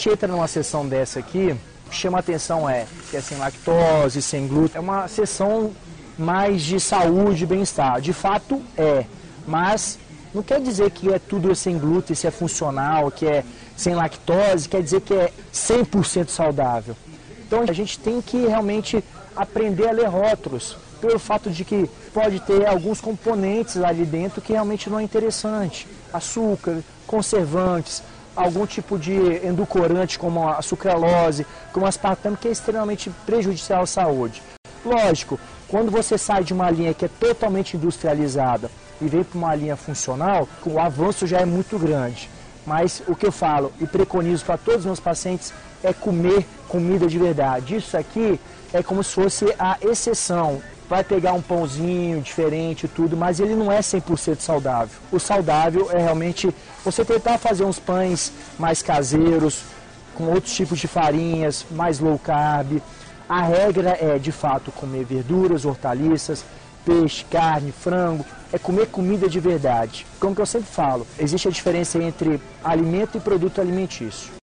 gente entra numa sessão dessa aqui, o que chama a atenção que é sem lactose, sem glúten, é uma sessão mais de saúde e bem-estar. De fato mas não quer dizer que é tudo sem glúten, se é funcional, que é sem lactose, quer dizer que é 100% saudável. Então a gente tem que realmente aprender a ler rótulos, pelo fato de que pode ter alguns componentes ali dentro que realmente não é interessante. Açúcar, conservantes, algum tipo de edulcorante como a sucralose, como aspartame, que é extremamente prejudicial à saúde. Lógico, quando você sai de uma linha que é totalmente industrializada e vem para uma linha funcional, o avanço já é muito grande. Mas o que eu falo e preconizo para todos os meus pacientes é comer comida de verdade. Isso aqui é como se fosse a exceção. Vai pegar um pãozinho diferente e tudo, mas ele não é 100% saudável. O saudável é realmente você tentar fazer uns pães mais caseiros, com outros tipos de farinhas, mais low carb. A regra é, de fato, comer verduras, hortaliças, peixe, carne, frango, é comer comida de verdade. Como que eu sempre falo, existe a diferença entre alimento e produto alimentício.